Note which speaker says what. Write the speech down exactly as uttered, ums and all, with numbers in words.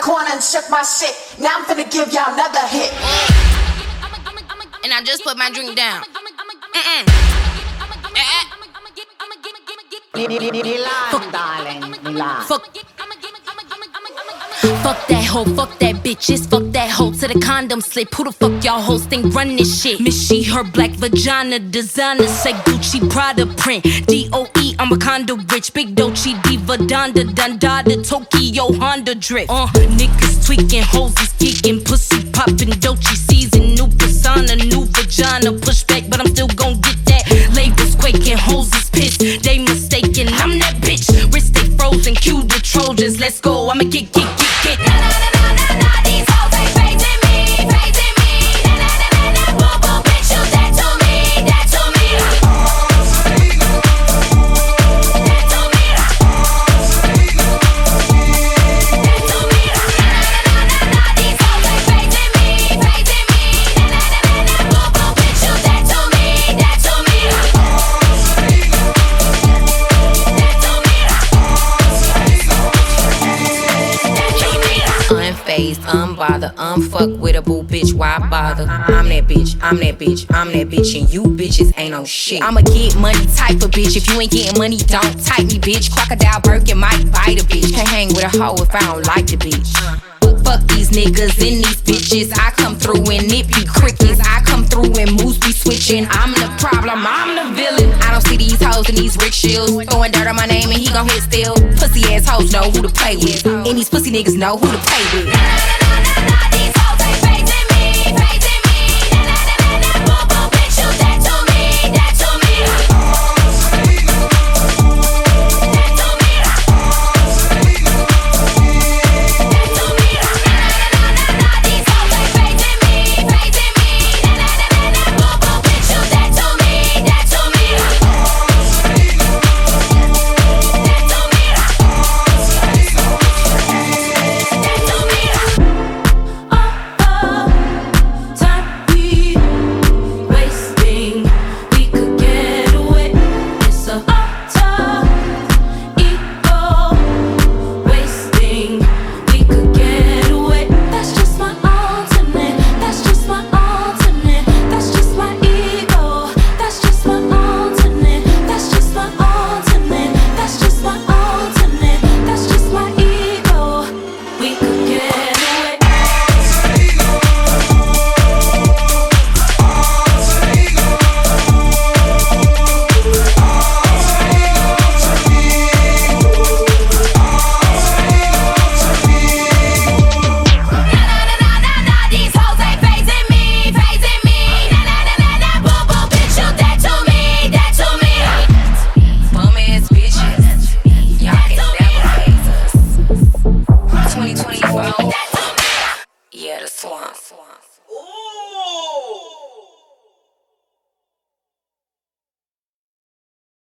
Speaker 1: corner and shook my shit. Now I'm finna give y'all another hit.
Speaker 2: And I just put my drink down. Mm-mm.
Speaker 3: Milan, darling, Milan.
Speaker 2: Fuck. Fuck that hoe, fuck that bitches, fuck that hoe to the condom slip. Who the fuck y'all hoes think run this shit? Miss she, her black vagina designer, say Gucci Prada print. D O E, I'm a condo rich, big Dolce Diva Donda Dundada Tokyo Honda drip. Uh, niggas tweaking, hoes is geeking, pussy popping, Dolce season, new persona, new vagina, push back, but I'm still gon' get that. Labels quaking, hoes is pissed, they mistaken, I'm that bitch. Wrist stay frozen, cue the Trojans, let's go, I'ma get, get, get. Na na na na na na, these hoes ain't facing me, facing me. Na na na na na, boom boom, bitch, you that to me, that to me. That to me. That to me. Na na na na na, these hoes ain't facing me, facing me. Na na na na na, boom boom, bitch, you that to me, that to me. Unfazed, unbothered, unfuck with a boo bitch, why bother? I'm that bitch, I'm that bitch, I'm that bitch, and you bitches ain't no shit. I'ma get money type of bitch, if you ain't getting money, don't type me, bitch. Crocodile Birkin might bite a bitch, can't hang with a hoe if I don't like the bitch. Fuck these niggas and these bitches, I come through and it be crickets. I come through and moves be switching. I'm the problem, I'm the villain. I don't see these hoes in these rickshaws throwing dirt on my name and he gon' hit still. Pussy ass hoes know who to play with, and these pussy niggas know who to play with. Na na na na na, these hoes ain't facing me, facing me. Na na na na na, boom boom, bitch, you that to me, that to me. That to me. That to me. Na na na na na, these hoes ain't facing me, facing me. Na na na na na, boom boom, bitch, you that to me, that to me. That to me.
Speaker 4: Yeah, the swamp.